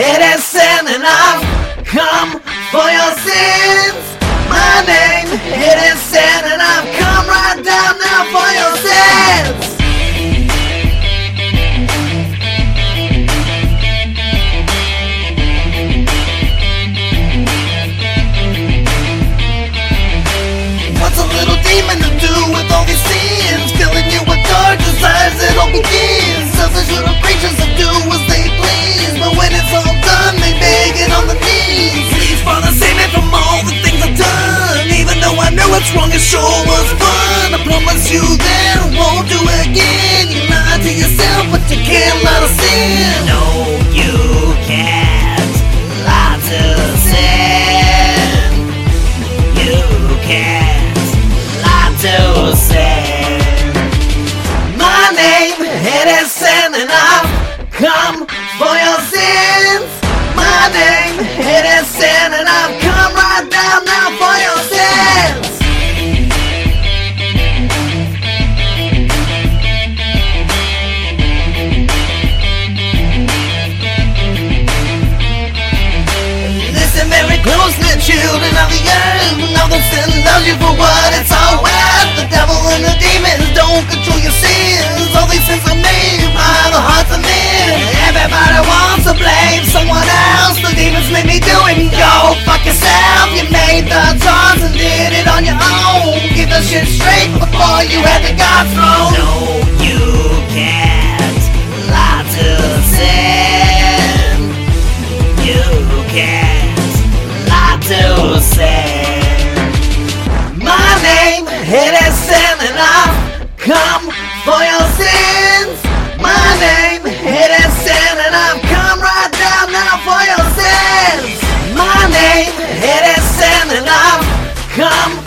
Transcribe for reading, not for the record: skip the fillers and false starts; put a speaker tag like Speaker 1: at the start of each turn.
Speaker 1: it is sin, and I've come for your sins. My name, it is sin, and I've come right down now for your sins. What's a little demon to do with all these sins? Filling you with dark desires, it all begins. Selfish little creatures that do as they please, but when it's all done, they beg it on the knees. Please, Father, save me from all the things I've done. Even though I know it's wrong, it sure was fun. I promise you that I won't do it again. You lie to yourself, but you can't lie to sin. No, you can't lie to sin. You can't lie to sin. My name, it is sin, and I've come for your sins. My name, it is sin, and I've come right down now for your sins. Listen very closely, children of the earth. Know that sin loves you for what it's all worth. The devil and the demons don't control your sins. All these sins are made by the hearts of men. Everybody wants to blame someone else. The demons made me do it, go fuck yourself. You made the choice and did it on your own. Get the shit straight before you had the God's throne. No, you can't lie to sin. You can't lie to sin. My name, it is sin, and I've come for your sins. My name, it is sin, and I've come right down now for your sins. My name, it is sin, and I've come